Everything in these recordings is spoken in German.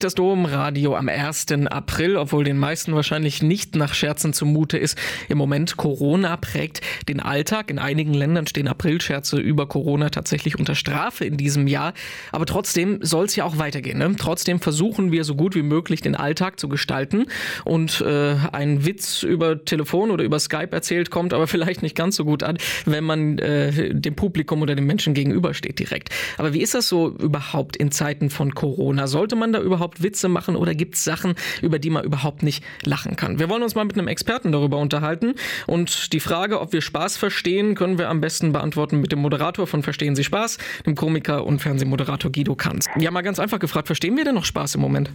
das Domradio am 1. April, obwohl den meisten wahrscheinlich nicht nach Scherzen zumute ist. Im Moment Corona prägt den Alltag. In einigen Ländern stehen Aprilscherze über Corona tatsächlich unter Strafe in diesem Jahr. Aber trotzdem soll es ja auch weitergehen, ne? Trotzdem versuchen wir so gut wie möglich den Alltag zu gestalten. Und ein Witz über Telefon oder über Skype erzählt, kommt aber vielleicht nicht ganz so gut an, wenn man dem Publikum oder den Menschen gegenübersteht direkt. Aber wie ist das so überhaupt in Zeiten von Corona? Sollte man da überhaupt Witze machen oder gibt es Sachen, über die man überhaupt nicht lachen kann? Wir wollen uns mal mit einem Experten darüber unterhalten. Und die Frage, ob wir Spaß verstehen, können wir am besten beantworten mit dem Moderator von Verstehen Sie Spaß, dem Komiker und Fernsehmoderator Guido Kanz. Ja, mal ganz einfach gefragt, verstehen wir denn noch Spaß im Moment?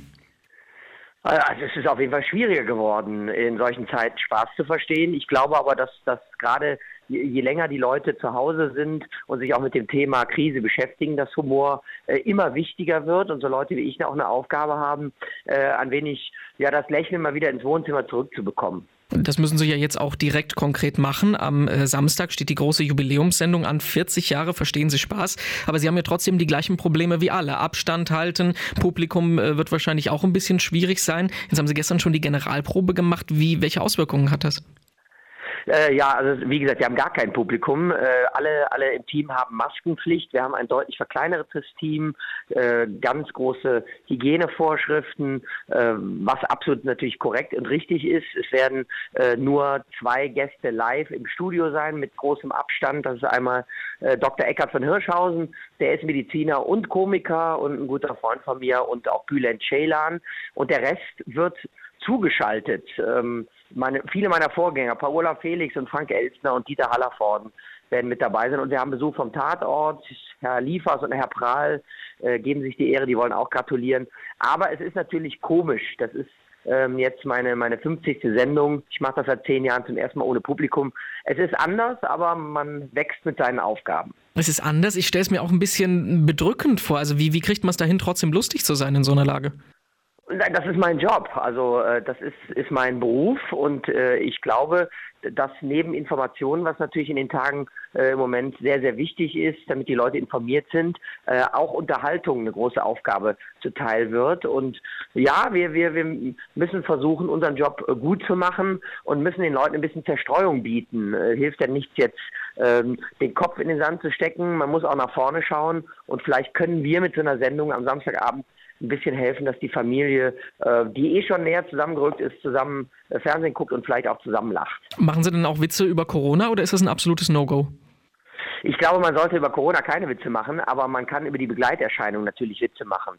Also es ist auf jeden Fall schwieriger geworden, in solchen Zeiten Spaß zu verstehen. Ich glaube aber, dass gerade je länger die Leute zu Hause sind und sich auch mit dem Thema Krise beschäftigen, dass Humor immer wichtiger wird und so Leute wie ich auch eine Aufgabe haben, ein wenig das Lächeln mal wieder ins Wohnzimmer zurückzubekommen. Das müssen Sie ja jetzt auch direkt konkret machen. Am Samstag steht die große Jubiläumssendung an, 40 Jahre, Verstehen Sie Spaß. Aber Sie haben ja trotzdem die gleichen Probleme wie alle. Abstand halten, Publikum wird wahrscheinlich auch ein bisschen schwierig sein. Jetzt haben Sie gestern schon die Generalprobe gemacht. Welche Auswirkungen hat das? Also wie gesagt, wir haben gar kein Publikum. Alle im Team haben Maskenpflicht. Wir haben ein deutlich verkleinertes Team, ganz große Hygienevorschriften, was absolut natürlich korrekt und richtig ist. Es werden nur 2 Gäste live im Studio sein mit großem Abstand. Das ist einmal Dr. Eckhard von Hirschhausen, der ist Mediziner und Komiker und ein guter Freund von mir, und auch Bülent Ceylan. Und der Rest wird zugeschaltet. Viele meiner Vorgänger, Paola Felix und Frank Elstner und Dieter Hallervorden, werden mit dabei sein. Und wir haben Besuch vom Tatort. Herr Liefers und Herr Prahl geben sich die Ehre, die wollen auch gratulieren. Aber es ist natürlich komisch. Das ist jetzt meine 50. Sendung. Ich mache das seit 10 Jahren zum ersten Mal ohne Publikum. Es ist anders, aber man wächst mit seinen Aufgaben. Es ist anders. Ich stelle es mir auch ein bisschen bedrückend vor. Also wie kriegt man es dahin, trotzdem lustig zu sein in so einer Lage? Das ist mein Job, also das ist mein Beruf, und ich glaube, dass neben Informationen, was natürlich in den Tagen im Moment sehr, sehr wichtig ist, damit die Leute informiert sind, auch Unterhaltung eine große Aufgabe zuteil wird. Und ja, wir müssen versuchen, unseren Job gut zu machen und müssen den Leuten ein bisschen Zerstreuung bieten. Hilft ja nichts jetzt, den Kopf in den Sand zu stecken, man muss auch nach vorne schauen, und vielleicht können wir mit so einer Sendung am Samstagabend ein bisschen helfen, dass die Familie, die schon näher zusammengerückt ist, zusammen Fernsehen guckt und vielleicht auch zusammen lacht. Machen Sie denn auch Witze über Corona oder ist das ein absolutes No-Go? Ich glaube, man sollte über Corona keine Witze machen, aber man kann über die Begleiterscheinung natürlich Witze machen.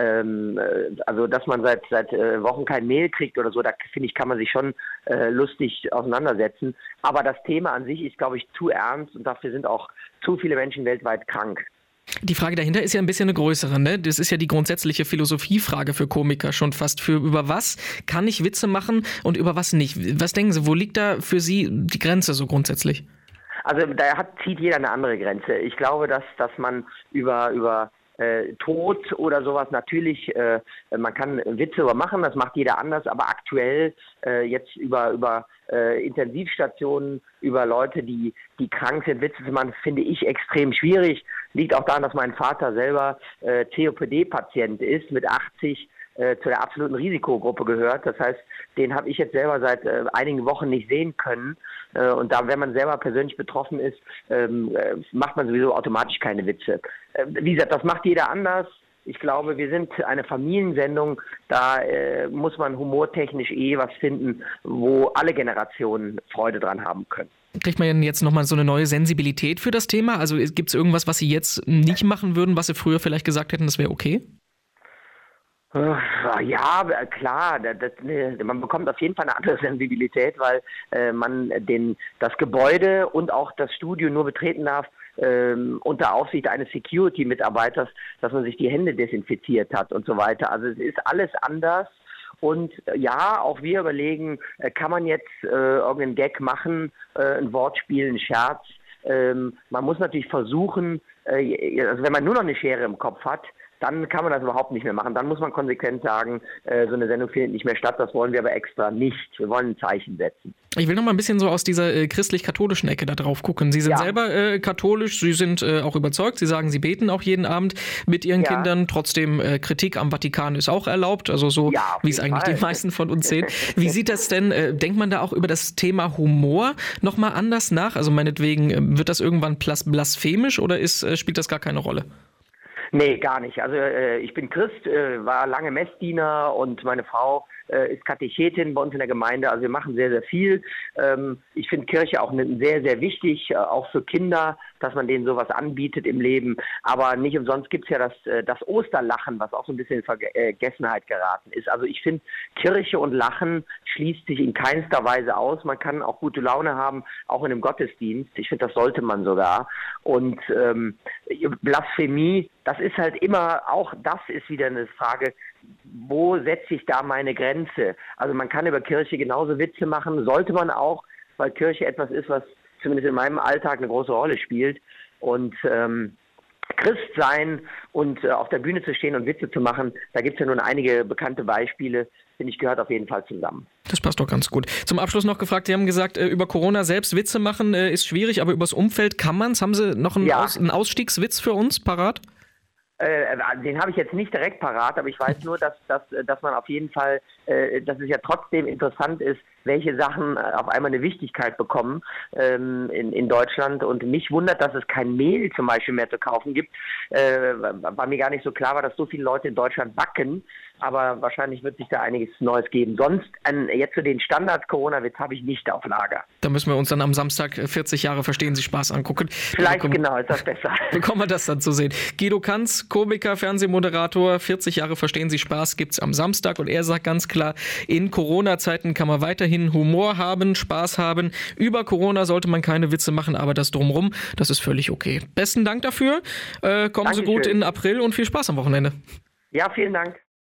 Also, dass man seit Wochen kein Mail kriegt oder so, da finde ich, kann man sich schon lustig auseinandersetzen. Aber das Thema an sich ist, glaube ich, zu ernst, und dafür sind auch zu viele Menschen weltweit krank. Die Frage dahinter ist ja ein bisschen eine größere, ne? Das ist ja die grundsätzliche Philosophiefrage für Komiker schon fast. Über was kann ich Witze machen und über was nicht? Was denken Sie, wo liegt da für Sie die Grenze so grundsätzlich? Also zieht jeder eine andere Grenze. Ich glaube, dass man über Tod oder sowas natürlich, man kann Witze über machen, das macht jeder anders, aber aktuell jetzt über Intensivstationen, über Leute, die krank sind, Witze zu machen, finde ich extrem schwierig. Liegt auch daran, dass mein Vater selber COPD-Patient ist, mit 80 zu der absoluten Risikogruppe gehört. Das heißt, den habe ich jetzt selber seit einigen Wochen nicht sehen können. Und wenn man selber persönlich betroffen ist, macht man sowieso automatisch keine Witze. Wie gesagt, das macht jeder anders. Ich glaube, wir sind eine Familiensendung, da muss man humortechnisch was finden, wo alle Generationen Freude dran haben können. Kriegt man denn jetzt nochmal so eine neue Sensibilität für das Thema? Also gibt es irgendwas, was Sie jetzt nicht machen würden, was Sie früher vielleicht gesagt hätten, das wäre okay? Ja, klar, man bekommt auf jeden Fall eine andere Sensibilität, weil man das Gebäude und auch das Studio nur betreten darf unter Aufsicht eines Security-Mitarbeiters, dass man sich die Hände desinfiziert hat und so weiter. Also es ist alles anders. Und ja, auch wir überlegen, kann man jetzt irgendeinen Gag machen, ein Wortspiel, ein Scherz. Man muss natürlich versuchen, also wenn man nur noch eine Schere im Kopf hat, dann kann man das überhaupt nicht mehr machen. Dann muss man konsequent sagen, so eine Sendung findet nicht mehr statt, das wollen wir aber extra nicht. Wir wollen ein Zeichen setzen. Ich will noch mal ein bisschen so aus dieser christlich-katholischen Ecke da drauf gucken. Sie sind selber katholisch, Sie sind auch überzeugt, Sie sagen, Sie beten auch jeden Abend mit Ihren Kindern. Trotzdem, Kritik am Vatikan ist auch erlaubt, also so, wie es eigentlich die meisten von uns sehen. Wie sieht das denn, denkt man da auch über das Thema Humor noch mal anders nach? Also meinetwegen, wird das irgendwann blasphemisch oder spielt das gar keine Rolle? Nee, gar nicht. Also ich bin Christ, war lange Messdiener und meine Frau ist Katechetin bei uns in der Gemeinde. Also wir machen sehr, sehr viel. Ich finde Kirche auch sehr, sehr wichtig, auch für Kinder, dass man denen sowas anbietet im Leben. Aber nicht umsonst gibt es ja das Osterlachen, was auch so ein bisschen in Vergessenheit geraten ist. Also ich finde, Kirche und Lachen schließt sich in keinster Weise aus. Man kann auch gute Laune haben, auch in einem Gottesdienst. Ich finde, das sollte man sogar. Und Blasphemie, das ist halt immer, auch das ist wieder eine Frage, wo setze ich da meine Grenze? Also man kann über Kirche genauso Witze machen, sollte man auch, weil Kirche etwas ist, was zumindest in meinem Alltag eine große Rolle spielt. Und Christ sein und auf der Bühne zu stehen und Witze zu machen, da gibt es ja nun einige bekannte Beispiele, finde ich, gehört auf jeden Fall zusammen. Das passt doch ganz gut. Zum Abschluss noch gefragt, Sie haben gesagt, über Corona selbst Witze machen ist schwierig, aber übers Umfeld kann man es. Haben Sie noch einen Ausstiegswitz für uns parat? Den habe ich jetzt nicht direkt parat, aber ich weiß nur, dass man auf jeden Fall, dass es ja trotzdem interessant ist, welche Sachen auf einmal eine Wichtigkeit bekommen in Deutschland. Und mich wundert, dass es kein Mehl zum Beispiel mehr zu kaufen gibt. War mir gar nicht so klar, dass so viele Leute in Deutschland backen. Aber wahrscheinlich wird sich da einiges Neues geben. Sonst, jetzt zu den Standard-Corona-Witz habe ich nicht auf Lager. Da müssen wir uns dann am Samstag 40 Jahre Verstehen Sie Spaß angucken. Vielleicht genau, ist das besser. Bekommen wir das dann zu sehen. Guido Kanz, Komiker, Fernsehmoderator, 40 Jahre Verstehen Sie Spaß gibt's am Samstag. Und er sagt ganz klar, in Corona-Zeiten kann man weiterhin Humor haben, Spaß haben. Über Corona sollte man keine Witze machen, aber das Drumherum, das ist völlig okay. Besten Dank dafür. Kommen Sie gut in April und viel Spaß am Wochenende. Ja, vielen Dank.